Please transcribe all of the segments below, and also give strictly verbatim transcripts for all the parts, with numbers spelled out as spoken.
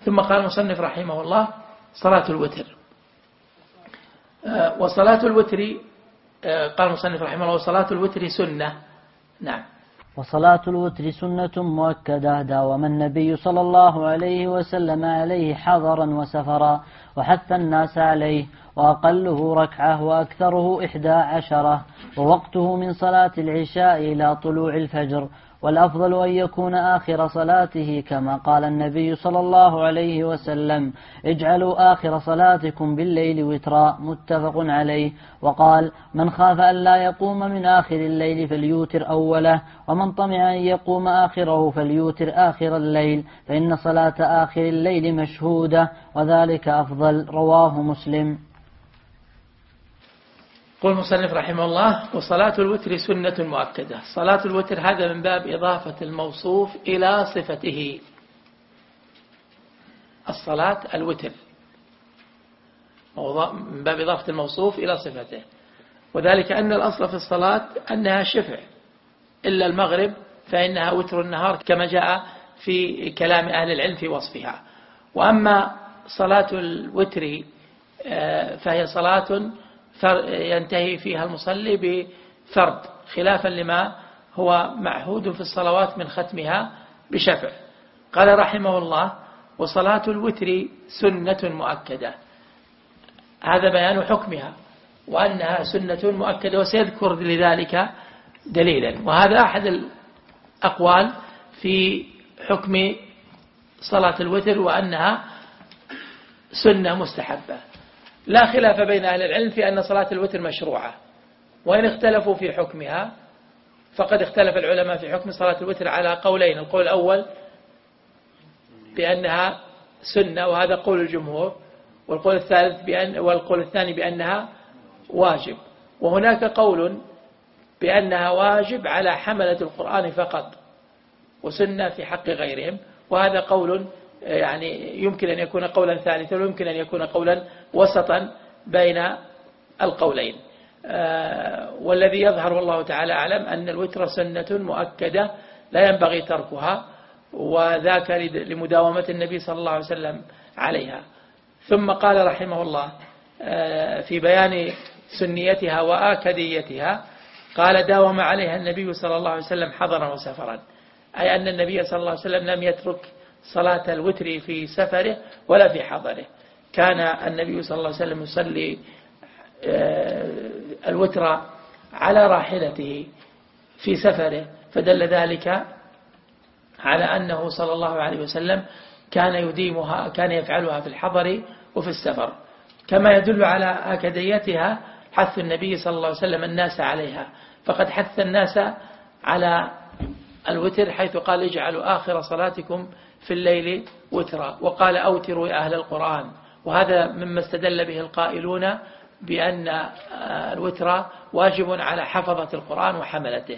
ثم قال المصنف رحمه الله صلاة الوتر. وصلاة الوتر قال المصنف رحمه الله وصلاة الوتر سنة. نعم. وصلاة الوتر سنة مؤكدة داوم النبي صلى الله عليه وسلم عليه حضرا وسفرا وحث الناس عليه، وأقله ركعة وأكثره إحدى عشرة، ووقته من صلاة العشاء إلى طلوع الفجر، والأفضل أن يكون آخر صلاته كما قال النبي صلى الله عليه وسلم اجعلوا آخر صلاتكم بالليل وترا، متفق عليه. وقال من خاف أن لا يقوم من آخر الليل فليوتر أوله، ومن طمع أن يقوم آخره فليوتر آخر الليل، فإن صلاة آخر الليل مشهودة وذلك أفضل. رواه مسلم. قل المصنف رحمه الله وصلاة الوتر سنة مؤكدة. صلاة الوتر هذا من باب إضافة الموصوف إلى صفته. الصلاة الوتر من باب إضافة الموصوف إلى صفته، وذلك أن الأصل في الصلاة أنها شفع إلا المغرب فإنها وتر النهار كما جاء في كلام أهل العلم في وصفها. وأما صلاة الوتر فهي صلاة ينتهي فيها المصلي بفرد، خلافا لما هو معهود في الصلوات من ختمها بشفع. قال رحمه الله وصلاة الوتر سنة مؤكدة، هذا بيان حكمها وأنها سنة مؤكدة، وسيذكر لذلك دليلا. وهذا أحد الأقوال في حكم صلاة الوتر وأنها سنة مستحبة. لا خلاف بين أهل العلم في أن صلاة الوتر مشروعة، وإن اختلفوا في حكمها فقد اختلف العلماء في حكم صلاة الوتر على قولين. القول الأول بأنها سنة وهذا قول الجمهور، والقول الثالث بأن والقول الثاني بأنها واجب. وهناك قول بأنها واجب على حملة القرآن فقط وسنة في حق غيرهم، وهذا قول يعني يمكن أن يكون قولا ثالثا ويمكن أن يكون قولا وسطا بين القولين. والذي يظهر والله تعالى أعلم أن الوتر سنة مؤكدة لا ينبغي تركها، وذاك لمداومة النبي صلى الله عليه وسلم عليها. ثم قال رحمه الله في بيان سنيتها وآكديتها قال داوم عليها النبي صلى الله عليه وسلم حضرا وسفرا، أي أن النبي صلى الله عليه وسلم لم يترك صلاة الوتر في سفره ولا في حضره. كان النبي صلى الله عليه وسلم يصلي الوتر على راحلته في سفره، فدل ذلك على أنه صلى الله عليه وسلم كان يديمها، كان يفعلها في الحضر وفي السفر. كما يدل على أكديتها حث النبي صلى الله عليه وسلم الناس عليها، فقد حث الناس على الوتر حيث قال اجعلوا آخر صلاتكم في الليل وترا، وقال أوتروا يا أهل القرآن. وهذا مما استدل به القائلون بأن الوتر واجب على حفظة القرآن وحملته.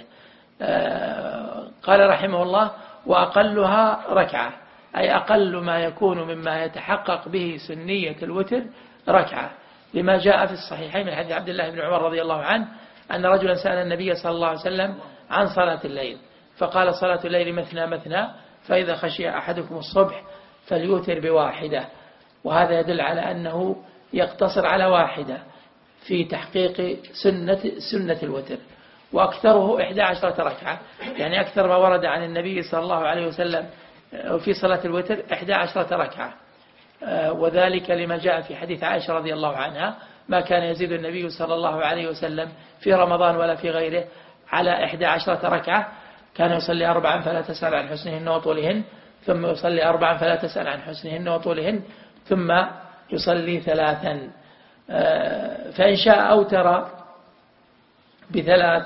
قال رحمه الله وأقلها ركعة، أي أقل ما يكون مما يتحقق به سنية الوتر ركعة، لما جاء في الصحيحين من حديث عبد الله بن عمر رضي الله عنه أن رجلا سأل النبي صلى الله عليه وسلم عن صلاة الليل فقال صلاة الليل مثنى مثنى، فإذا خشي أحدكم الصبح فليوتر بواحدة. وهذا يدل على أنه يقتصر على واحدة في تحقيق سنة, سنة الوتر. وأكثره إحدى عشرة ركعة، يعني أكثر ما ورد عن النبي صلى الله عليه وسلم في صلاة الوتر إحدى عشرة ركعة، وذلك لما جاء في حديث عائشة رضي الله عنها ما كان يزيد النبي صلى الله عليه وسلم في رمضان ولا في غيره على إحدى عشرة ركعة، كان يصلي أربعا فلا تسأل عن حسنهن وطولهن، ثم يصلي أربعا فلا تسأل عن حسنهن وطولهن، ثم يصلي ثلاثا. فإن شاء أوتر بثلاث،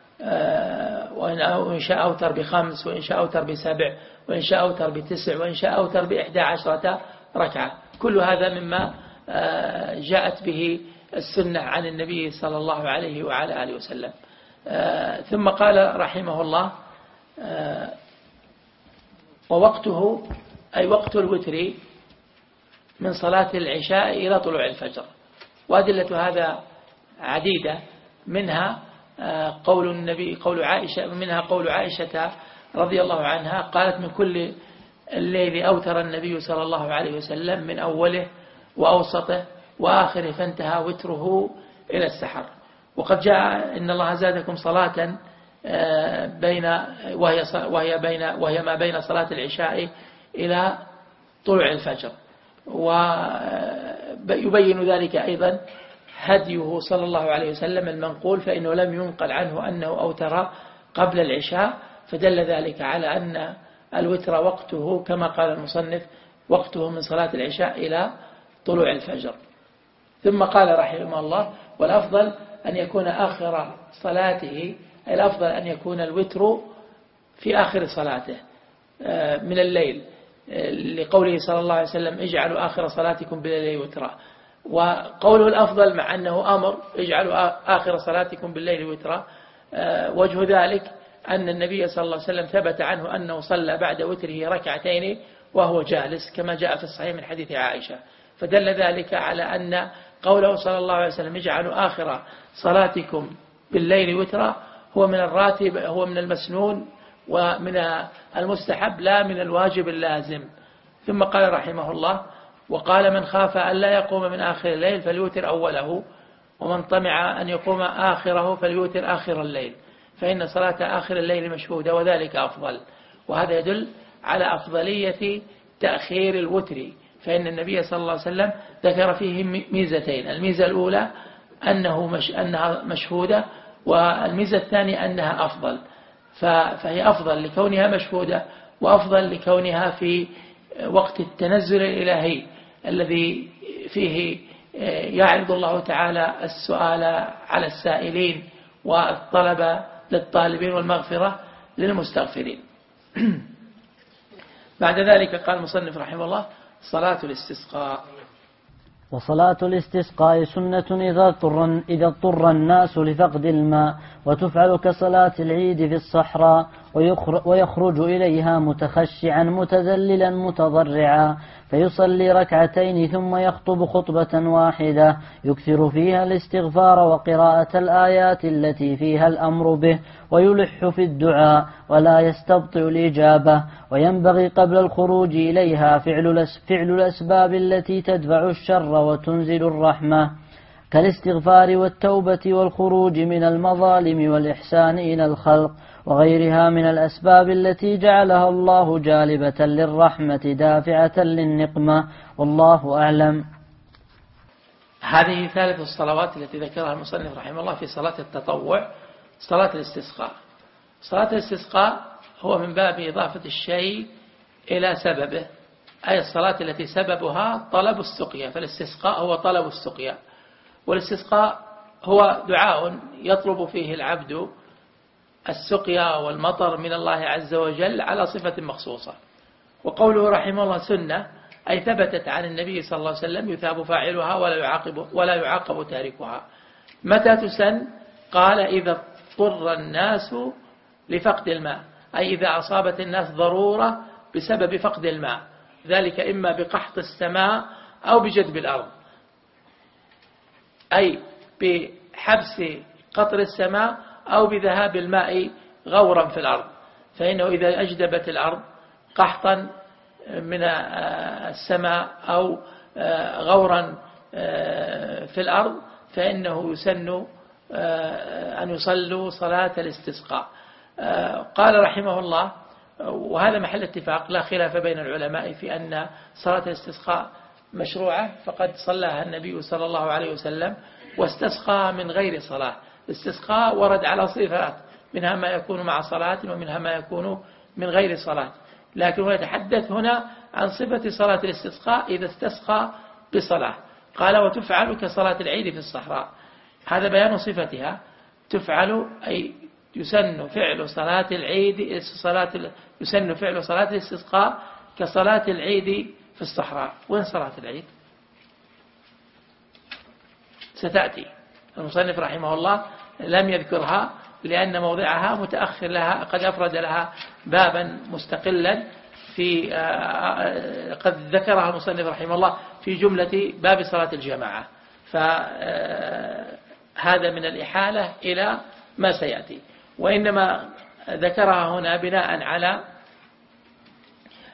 وإن شاء أوتر بخمس، وإن شاء أوتر بسبع، وإن شاء أوتر بتسع، وإن شاء أوتر بإحدى عشرة ركعة. كل هذا مما جاءت به السنة عن النبي صلى الله عليه وعلى آله وسلم. ثم قال رحمه الله ووقته أي وقت الوتر من صلاة العشاء إلى طلوع الفجر. وأدلة هذا عديدة، منها قول النبي قول عائشة منها قول عائشة رضي الله عنها قالت من كل الليل أوتر النبي صلى الله عليه وسلم من أوله وأوسطه وآخره، فانتهى وتره إلى السحر. وقد جاء إن الله زادكم صلاة بين وهي وهي بين وهي ما بين صلاة العشاء إلى طلوع الفجر. ويبين ذلك أيضا هديه صلى الله عليه وسلم المنقول، فإنه لم ينقل عنه أنه أوتر قبل العشاء، فدل ذلك على أن الوتر وقته كما قال المصنف وقته من صلاة العشاء إلى طلوع الفجر. ثم قال رحمه الله: والأفضل أن يكون آخر صلاته، الأفضل أن يكون الوتر في آخر صلاته من الليل، لقوله صلى الله عليه وسلم: اجعلوا آخر صلاتكم بالليل وترا. وقوله الأفضل مع أنه أمر اجعلوا آخر صلاتكم بالليل وترا، وجه ذلك أن النبي صلى الله عليه وسلم ثبت عنه أنه صلى بعد وتره ركعتين وهو جالس، كما جاء في الصحيح من حديث عائشة، فدل ذلك على أن قوله صلى الله عليه وسلم اجعلوا آخر صلاتكم بالليل وترا هو من الراتب، هو من المسنون ومن المستحب لا من الواجب اللازم. ثم قال رحمه الله: وقال: من خاف أن لا يقوم من آخر الليل فليوتر أوله، ومن طمع أن يقوم آخره فليوتر آخر الليل، فإن صلاة آخر الليل مشهودة وذلك أفضل. وهذا يدل على أفضلية تأخير الوتر، فإن النبي صلى الله عليه وسلم ذكر فيه ميزتين: الميزة الأولى أنه مش أنها مشهودة، والميزة الثانية أنها أفضل، فهي أفضل لكونها مشهودة، وأفضل لكونها في وقت التنزل الإلهي الذي فيه يعرض الله تعالى السؤال على السائلين والطلب للطالبين والمغفرة للمستغفرين. بعد ذلك قال المصنف رحمه الله: صلاة الاستسقاء. وصلاة الاستسقاء سنة إذا اضطر إذا اضطر الناس لفقد الماء، وتفعل كصلاة العيد في الصحراء، ويخرج إليها متخشعا متذللا متضرعا، فيصلي ركعتين ثم يخطب خطبة واحدة يكثر فيها الاستغفار وقراءة الآيات التي فيها الأمر به، ويلح في الدعاء ولا يستبطئ الإجابة. وينبغي قبل الخروج إليها فعل فعل الأسباب التي تدفع الشر وتنزل الرحمة، كالاستغفار والتوبة والخروج من المظالم والإحسان إلى الخلق، وغيرها من الأسباب التي جعلها الله جالبة للرحمة دافعة للنقمة، والله أعلم. هذه ثالث الصلوات التي ذكرها المصنف رحمه الله في صلاة التطوع، صلاة الاستسقاء. صلاة الاستسقاء هو من باب إضافة الشيء إلى سببه، أي الصلاة التي سببها طلب السقيا، فالاستسقاء هو طلب السقيا. والاستسقاء هو دعاء يطلب فيه العبد السقيا والمطر من الله عز وجل على صفة مخصوصة. وقوله رحمه الله سنة، أي ثبتت عن النبي صلى الله عليه وسلم يثاب فاعلها ولا يعاقب, ولا يعاقب تاركها. متى تسن؟ قال: إذا اضطر الناس لفقد الماء، أي إذا أصابت الناس ضرورة بسبب فقد الماء، ذلك إما بقحط السماء أو بجدب الأرض، أي بحبس قطر السماء أو بذهاب الماء غورا في الأرض. فإنه إذا أجدبت الأرض قحطا من السماء أو غورا في الأرض فإنه يسن أن يصلوا صلاة الاستسقاء. قال رحمه الله: وهذا محل اتفاق لا خلاف بين العلماء في أن صلاة الاستسقاء مشروعة، فقد صلاها النبي صلى الله عليه وسلم واستسقى من غير صلاة. الاستسقاء ورد على صفات، منها ما يكون مع صلاة ومنها ما يكون من غير صلاة، لكن هو يتحدث هنا عن صفة صلاة الاستسقاء إذا استسقى بصلاة. قال: وتفعل كصلاة العيد في الصحراء، هذا بيان صفتها. تفعل أي يسن فعل صلاة العيد، صلاة يسن فعل صلاة الاستسقاء كصلاة العيد في الصحراء. وين صلاة العيد؟ ستأتي. المصنف رحمه الله لم يذكرها لأن موضعها متأخر لها، قد أفرد لها بابا مستقلا في قد ذكرها المصنف رحمه الله في جملة باب صلاة الجماعة، فهذا من الإحالة إلى ما سيأتي. وإنما ذكرها هنا بناء على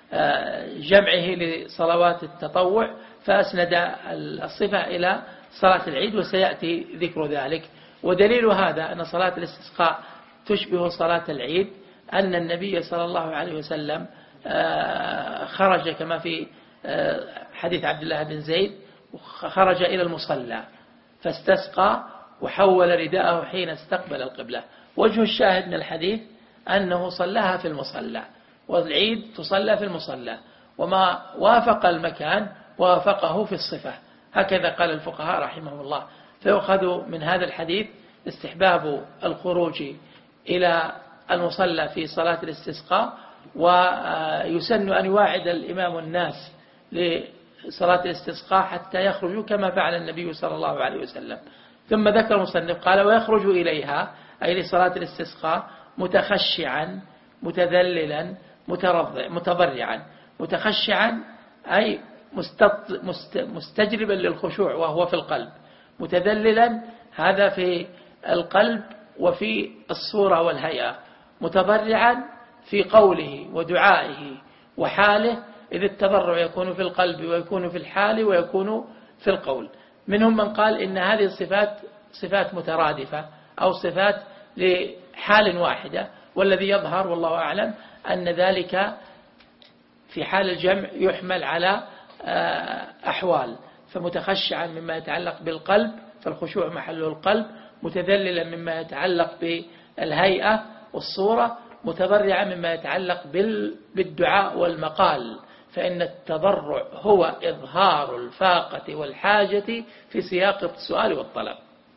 جمعه لصلوات التطوع فأسند الصفة إلى صلاة العيد، وسيأتي ذكر ذلك. ودليل هذا أن صلاة الاستسقاء تشبه صلاة العيد أن النبي صلى الله عليه وسلم خرج كما في حديث عبد الله بن زيد، خرج إلى المصلى فاستسقى وحول رداءه حين استقبل القبلة. وجه الشاهد من الحديث أنه صلاها في المصلى، والعيد تصلى في المصلى، وما وافق المكان وافقه في الصفة، هكذا قال الفقهاء رحمه الله. فيؤخذ من هذا الحديث استحباب الخروج إلى المصلى في صلاة الاستسقاء، ويسن أن يواعد الإمام الناس لصلاة الاستسقاء حتى يخرجوا كما فعل النبي صلى الله عليه وسلم. ثم ذكر المصنف قال: ويخرج إليها أي لصلاة الاستسقاء متخشعا متذللا متضرعا. متخشعا أي مستجلبا للخشوع وهو في القلب، متذللا هذا في القلب وفي الصورة والهيئة، متضرعا في قوله ودعائه وحاله، إذ التضرع يكون في القلب ويكون في الحال ويكون في القول. منهم من قال إن هذه الصفات صفات مترادفة أو صفات لحال واحدة، والذي يظهر والله أعلم أن ذلك في حال الجمع يحمل على أحوال. فمتخشعا مما يتعلق بالقلب فالخشوع محله القلب، متذللا مما يتعلق بالهيئة والصورة، متضرعا مما يتعلق بالدعاء والمقال، فإن التضرع هو إظهار الفاقة والحاجة في سياق السؤال والطلب.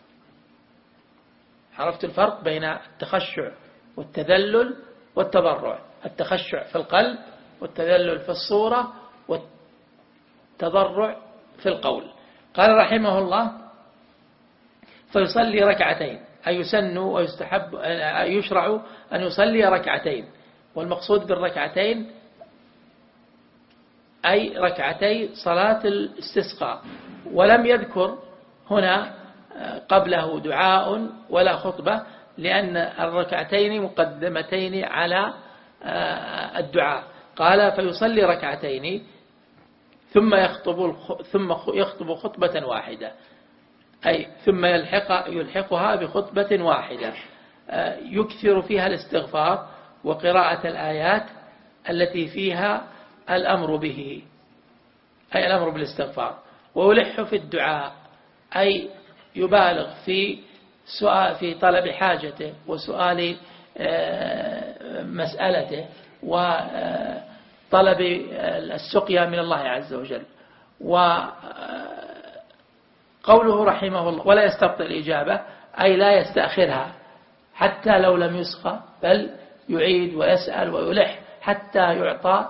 عرفت الفرق بين التخشع والتذلل والتضرع؟ التخشع في القلب، والتذلل في الصورة، والتضرع في القول. قال رحمه الله: فيصلي ركعتين، أي يسن ويستحب يشرع أن يصلي ركعتين. والمقصود بالركعتين أي ركعتي صلاة الاستسقاء، ولم يذكر هنا قبله دعاء ولا خطبة، لأن الركعتين مقدمتين على الدعاء. قال: فيصلي ركعتين ثم يخطب ثم يخطب خطبة واحدة، أي ثم يلحق يلحقها بخطبة واحدة يكثر فيها الاستغفار وقراءة الآيات التي فيها الأمر به، أي الأمر بالاستغفار، ويلح في الدعاء، أي يبالغ في سؤال في طلب حاجته وسؤال مسألته وطلب السقيا من الله عز وجل. وقوله رحمه الله: ولا يستبطئ الإجابة، أي لا يستأخرها حتى لو لم يسقى، بل يعيد ويسأل ويلح حتى يعطى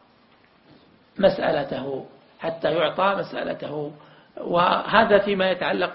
مسألته حتى يعطى مسألته. وهذا فيما يتعلق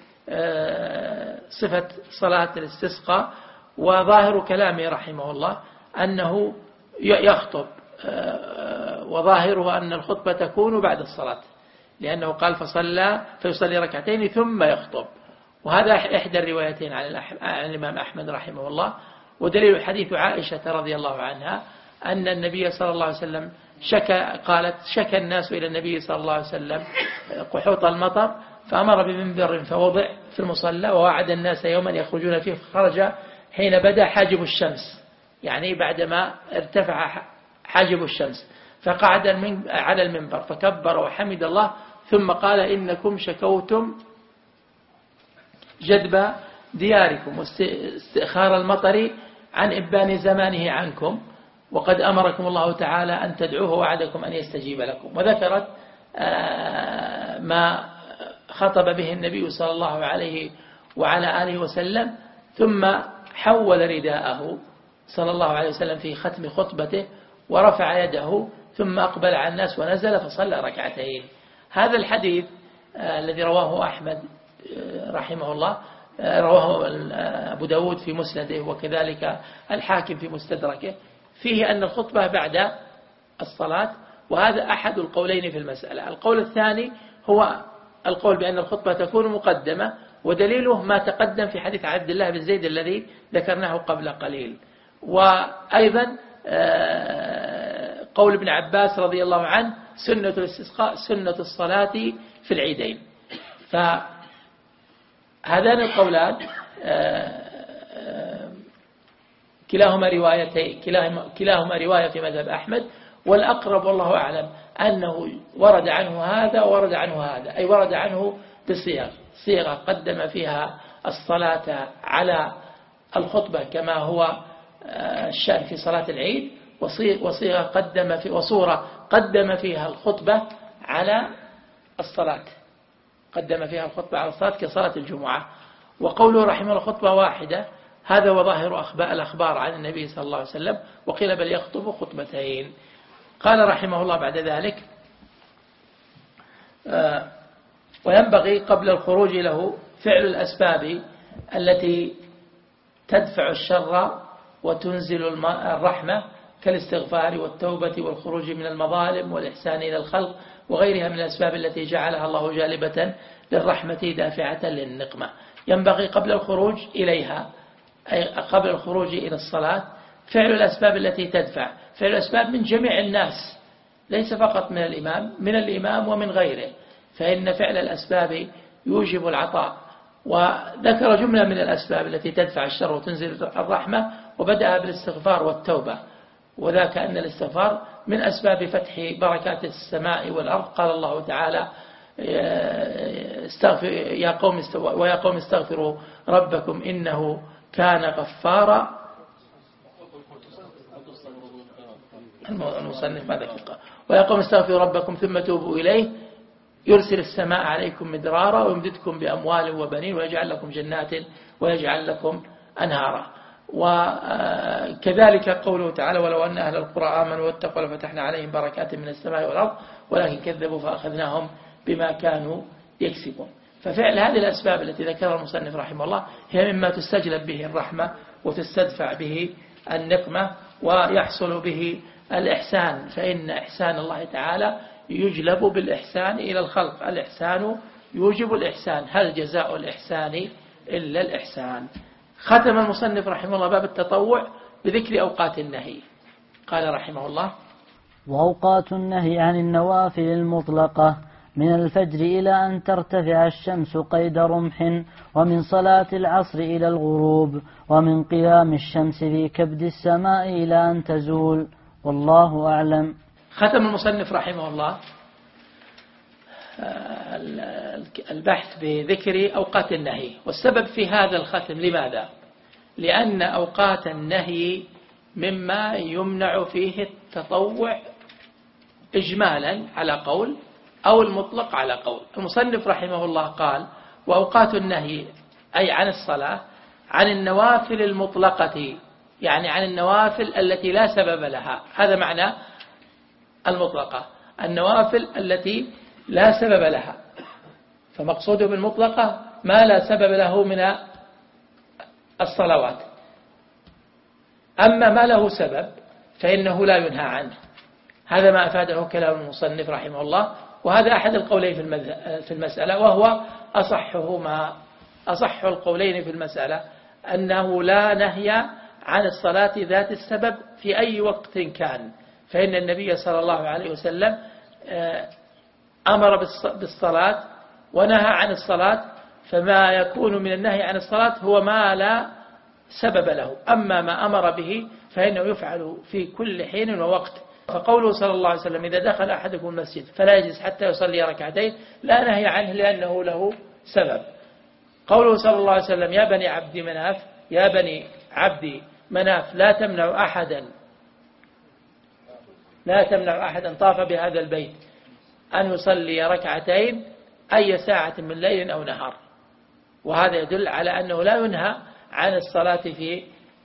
بصفة صلاة الاستسقاء. وظاهر كلامه رحمه الله أنه يخطب، وظاهره أن الخطبة تكون بعد الصلاة، لأنه قال: فصلى فيصلي ركعتين ثم يخطب. وهذا إحدى الروايتين عن الإمام أحمد رحمه الله. ودليل حديث عائشة رضي الله عنها أن النبي صلى الله عليه وسلم شكى قالت: شكى الناس إلى النبي صلى الله عليه وسلم قحوط المطر، فأمر بمنبر فوضع في المصلى، ووعد الناس يوما يخرجون فيه، فخرج حين بدأ حاجب الشمس، يعني بعدما ارتفع حاجب الشمس، فقعد على المنبر فكبر وحمد الله، ثم قال: إنكم شكوتم جدب دياركم واستئخار المطر عن إبان زمانه عنكم، وقد أمركم الله تعالى أن تدعوه ووعدكم أن يستجيب لكم. وذكرت ما خطب به النبي صلى الله عليه وعلى آله وسلم، ثم حول رداءه صلى الله عليه وسلم في ختم خطبته ورفع يده، ثم أقبل على الناس ونزل فصلى ركعتين. هذا الحديث الذي رواه أحمد رحمه الله، رواه أبو داود في مسنده، وكذلك الحاكم في مستدركه، فيه أن الخطبة بعد الصلاة، وهذا أحد القولين في المسألة. القول الثاني هو القول بأن الخطبة تكون مقدمة، ودليله ما تقدم في حديث عبد الله بن زيد الذي ذكرناه قبل قليل. وأيضا قول ابن عباس رضي الله عنه سنة الاستسقاء سنة الصلاة في العيدين. فهذان القولان كلاهما روايتين كلاهما, كلاهما رواية في مذهب أحمد، والأقرب والله أعلم أنه ورد عنه هذا ورد عنه هذا، أي ورد عنه بصيغ صيغة قدم فيها الصلاة على الخطبة كما هو الشأن في صلاة العيد، وصيغة قدم في وصورة قدم فيها الخطبة على الصلاة قدم فيها الخطبة على الصلاة كصلاة الجمعة. وقوله رحمه الله خطبة واحدة هذا وظاهر أخبار الأخبار عن النبي صلى الله عليه وسلم، وقيل بل يخطب خطبتين. قال رحمه الله بعد ذلك وينبغي قبل الخروج له فعل الأسباب التي تدفع الشر وتنزل الرحمة كالاستغفار والتوبة والخروج من المظالم والإحسان إلى الخلق وغيرها من الأسباب التي جعلها الله جالبة للرحمة دافعة للنقمة. ينبغي قبل الخروج إليها أي قبل الخروج إلى الصلاة فعل الأسباب التي تدفع، فعل الأسباب من جميع الناس ليس فقط من الإمام، من الإمام ومن غيره، فإن فعل الأسباب يوجب العطاء. وذكر جملة من الأسباب التي تدفع الشر وتنزل الرحمة، وبدأ بالاستغفار والتوبة، وذاك أن الاستغفار من أسباب فتح بركات السماء والأرض. قال الله تعالى استغفر يا قوم ويا قوم استغفروا ربكم إنه كان غفارا. المصنف ماذا قال؟ ويا قوم استغفروا ربكم ثم توبوا إليه يرسل السماء عليكم مدرارا ويمددكم بأموال وبنين ويجعل لكم جنات ويجعل لكم أنهارا. وكذلك قوله تعالى ولو أن أهل القرى آمنوا واتقوا لفتحنا عليهم بركات من السماء والأرض ولكن كذبوا فأخذناهم بما كانوا يكسبون. ففعل هذه الأسباب التي ذكرها المصنف رحمه الله هي مما تستجلب به الرحمة وتستدفع به النقمة ويحصل به الإحسان، فإن إحسان الله تعالى يجلب بالإحسان إلى الخلق، الإحسان يوجب الإحسان، هل جزاء الإحسان إلا الإحسان. ختم المصنف رحمه الله باب التطوع بذكر أوقات النهي. قال رحمه الله وأوقات النهي عن النوافل المطلقة من الفجر إلى أن ترتفع الشمس قيد رمح، ومن صلاة العصر إلى الغروب، ومن قيام الشمس في كبد السماء إلى أن تزول، والله أعلم. ختم المصنف رحمه الله البحث بذكر أوقات النهي، والسبب في هذا الختم لماذا؟ لأن أوقات النهي مما يمنع فيه التطوع إجمالا على قول أو المطلق على قول. المصنف رحمه الله قال وأوقات النهي أي عن الصلاة عن النوافل المطلقة، يعني عن النوافل التي لا سبب لها، هذا معنى المطلقة، النوافل التي لا سبب لها. فمقصوده بالمطلقة ما لا سبب له من الصلوات، أما ما له سبب فإنه لا ينهى عنه. هذا ما أفاده كلام المصنف رحمه الله، وهذا أحد القولين في المسألة، وهو أصحهما، أصح القولين في المسألة أنه لا نهي عن الصلاة ذات السبب في أي وقت كان، فإن النبي صلى الله عليه وسلم أمر بالصلاة ونهى عن الصلاة، فما يكون من النهي عن الصلاة هو ما لا سبب له، أما ما أمر به فإنه يفعل في كل حين ووقت. فقوله صلى الله عليه وسلم إذا دخل أحدكم المسجد فلا يجلس حتى يصلي ركعتين لا نهي عنه لأنه له سبب. قوله صلى الله عليه وسلم يا بني عبد مناف يا بني عبد مناف لا تمنع أحدا لا تمنع أحدا طاف بهذا البيت أن يصلي ركعتين أي ساعة من ليل أو نهار، وهذا يدل على أنه لا ينهى عن الصلاة في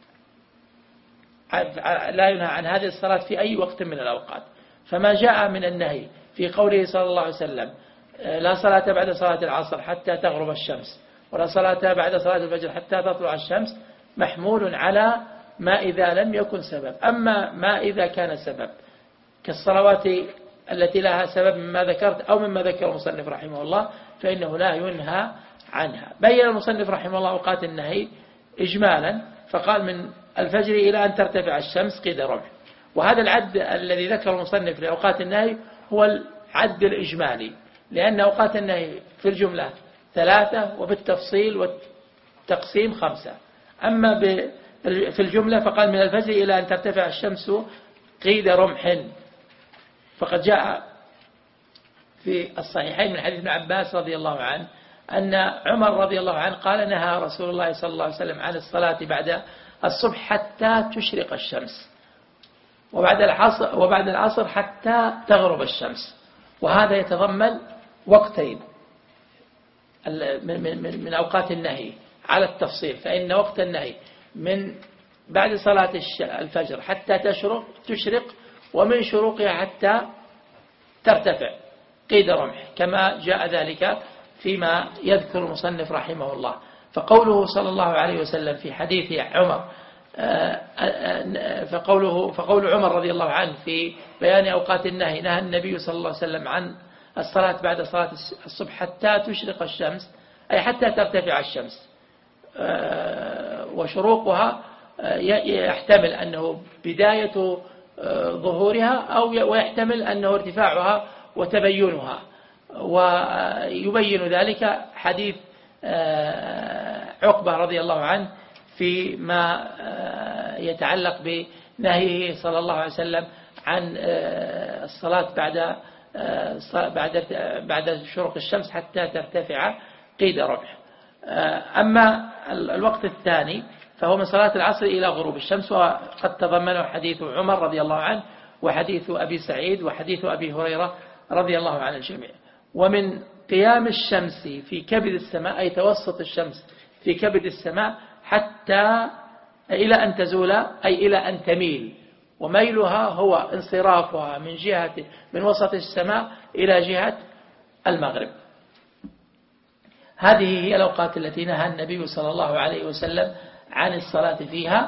لا ينهى عن هذه الصلاة في أي وقت من الأوقات. فما جاء من النهي في قوله صلى الله عليه وسلم لا صلاة بعد صلاة العصر حتى تغرب الشمس ولا صلاة بعد صلاة الفجر حتى تطلع الشمس محمول على ما إذا لم يكن سبب. أما ما إذا كان سبب كالصلوات التي لها سبب مما ذكرت أو مما ذكر المصنف رحمه الله فإنه لا ينهى عنها. بين المصنف رحمه الله أوقات النهي إجمالا، فقال من الفجر إلى أن ترتفع الشمس قيد رمح، وهذا العد الذي ذكر المصنف لأوقات النهي هو العد الإجمالي، لأن أوقات النهي في الجملة ثلاثة وبالتفصيل والتقسيم خمسة. أما في الجملة فقال من الفجر إلى أن ترتفع الشمس قيد رمح. فقد جاء في الصحيحين من حديث ابن عباس رضي الله عنه أن عمر رضي الله عنه قال نهى رسول الله صلى الله عليه وسلم عن الصلاة بعد الصبح حتى تشرق الشمس، وبعد العصر, وبعد العصر حتى تغرب الشمس. وهذا يتضمن وقتين من, من, من أوقات النهي على التفصيل، فإن وقت النهي من بعد صلاة الفجر حتى تشرق تشرق ومن شروقها حتى ترتفع قيد رمح، كما جاء ذلك فيما يذكر المصنف رحمه الله. فقوله صلى الله عليه وسلم في حديث عمر فقوله فقول عمر رضي الله عنه في بيان أوقات النهي نهى النبي صلى الله عليه وسلم عن الصلاة بعد صلاة الصبح حتى تشرق الشمس، أي حتى ترتفع الشمس، وشروقها يحتمل أنه بداية ظهورها أو ويحتمل أنه ارتفاعها وتبينها. ويبين ذلك حديث عقبة رضي الله عنه فيما يتعلق بنهيه صلى الله عليه وسلم عن الصلاة بعد بعد بعد شروق الشمس حتى ترتفع قيد رمح. أما الوقت الثاني فهو من صلاة العصر إلى غروب الشمس، وقد تضمنه حديث عمر رضي الله عنه وحديث أبي سعيد وحديث أبي هريرة رضي الله عن الجميع. ومن قيام الشمس في كبد السماء، أي توسط الشمس في كبد السماء حتى إلى أن تزول، أي إلى أن تميل، وميلها هو انصرافها من جهة من وسط السماء إلى جهة المغرب. هذه هي الأوقات التي نهى النبي صلى الله عليه وسلم عن الصلاة فيها،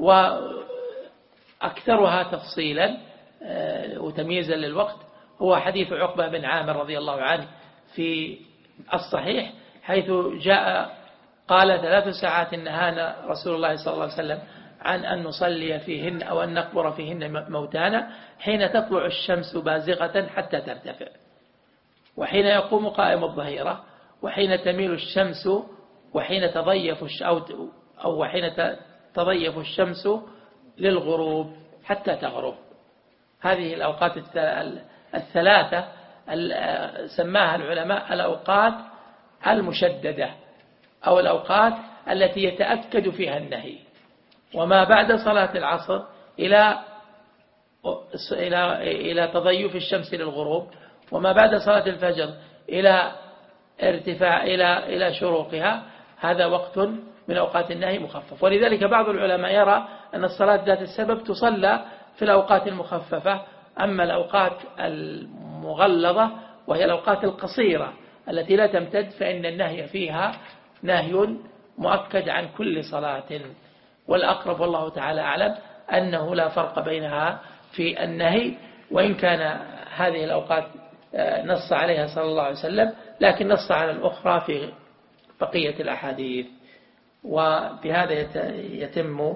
وأكثرها تفصيلا وتمييزا للوقت هو حديث عقبة بن عامر رضي الله عنه في الصحيح، حيث جاء قال ثلاث ساعات نهانا رسول الله صلى الله عليه وسلم عن أن نصلي فيهن أو أن نقبر فيهن موتانا حين تطلع الشمس بازغة حتى ترتفع، وحين يقوم قائم الظهيرة، وحين تميل الشمس، وحين تضيف أو أو وحين تضيف الشمس للغروب حتى تغرب. هذه الأوقات الثلاثة سماها العلماء الأوقات المشددة أو الأوقات التي يتأكد فيها النهي. وما بعد صلاة العصر إلى إلى إلى تضيف الشمس للغروب، وما بعد صلاة الفجر إلى ارتفاع إلى إلى شروقها، هذا وقت من أوقات النهي مخفف. ولذلك بعض العلماء يرى أن الصلاة ذات السبب تصلى في الأوقات المخففة، أما الأوقات المغلظة وهي الأوقات القصيرة التي لا تمتد فإن النهي فيها نهي مؤكد عن كل صلاة. والأقرب والله تعالى أعلم أنه لا فرق بينها في النهي، وإن كان هذه الأوقات نص عليها صلى الله عليه وسلم، لكن نص على الأخرى في بقية الأحاديث. وبهذا يتم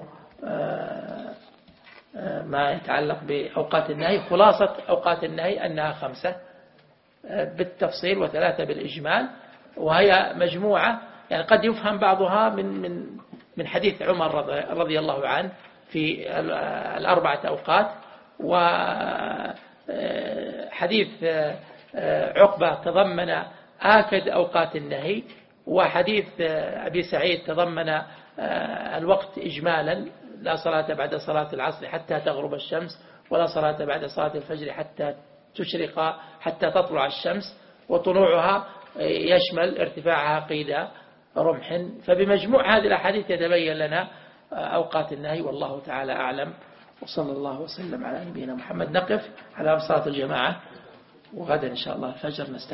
ما يتعلق بأوقات النهي. خلاصة أوقات النهي أنها خمسة بالتفصيل وثلاثة بالإجمال، وهي مجموعة يعني قد يفهم بعضها من من من حديث عمر رضي الله عنه في الأربعة أوقات، وحديث عقبة تضمن آكد أوقات النهي، وحديث أبي سعيد تضمن الوقت إجمالا: لا صلاة بعد صلاة العصر حتى تغرب الشمس، ولا صلاة بعد صلاة الفجر حتى تشرق حتى تطلع الشمس، وطلوعها يشمل ارتفاعها قيد رمح. فبمجموع هذه الأحاديث يتبين لنا أوقات النهي، والله تعالى أعلم. وصلى الله وسلم على نبينا محمد. نقف على صلاة الجماعة، وغدا إن شاء الله الفجر نستمر.